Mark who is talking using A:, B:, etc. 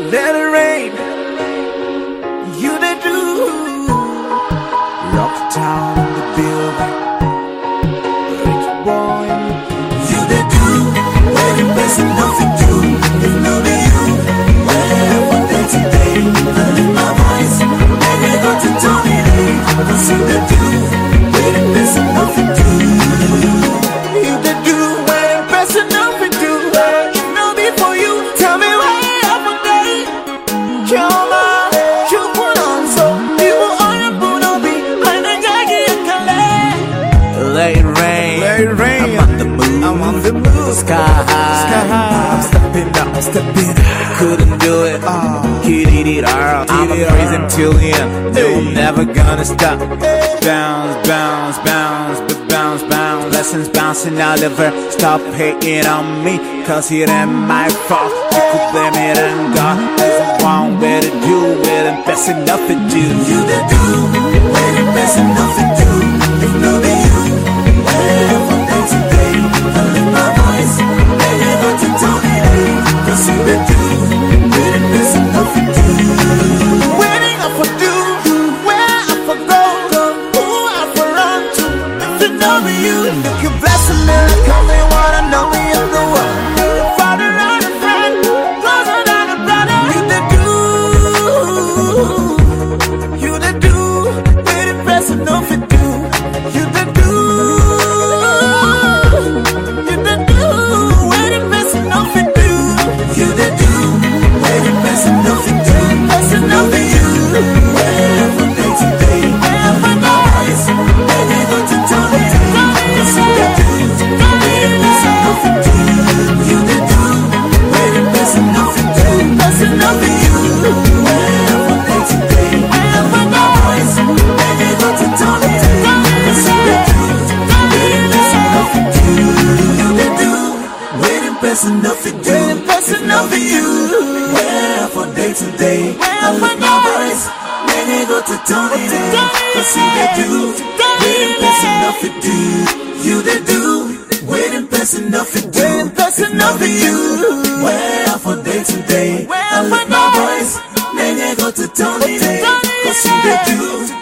A: let it rain. You they do. Rocktown in the building. Rich boy.
B: You they do. Where the best and nothing do. If not be you, where one day today. I lift my voice, and I go to Tony Day. Cause you they do. Where the best and nothing do.
A: You they do. Where the best and nothing do. If not be for you, tell me why every day. Come on, you put on so people on your boot on me. And I got you can let it rain. Let it rain. I'm on the move. I'm on the move. Sky high. Sky high. I'm stepping up. I'm stepping up. Couldn't do it. I'm a crazy till the end. No, I'm never gonna stop. Bounce, bounce, bounce, but bounce, bounce. Lessons bouncing all over. Stop hating on me, cause it ain't my fault. You could blame it on God. There's a wrong way to do it, and that's enough to do.
B: You that do, where the best and nothing do. If not be you, where from day to day. I lift my voice, and I go to Tony Day. Cause you that do, where the best and nothing do.
A: Waiting up for do, where I for go, who I for run to. If it not be you, if you bless a miracle, they wanna know me in the world. Father and a friend, closer than a brother. You that do, you that do, where the best and nothing do. You that do, you that do, where the best and nothing do.
B: You that do, where the best and nothing do.
A: Best and nothing do.
B: Where from day to day. I lift my voice, and I go to Tony Day. Cause you that do, where the best and nothing do. You that do, where the best and nothing do.
A: Best and nothing do.
B: Where from day to day. I lift my voice, and I go to Tony Day. Cause you that do, where the best and nothing do. You that do, where the best and nothing do.
A: Best and nothing do.
B: Where from day to day. I lift my voice, and I go to Tony Day. Cause you that do, where the best and nothing do. You that do, where the best and nothing do.
A: Best and nothing do.
B: Where from day to day. I lift my voice, and I go to Tony Day. Cause you that do,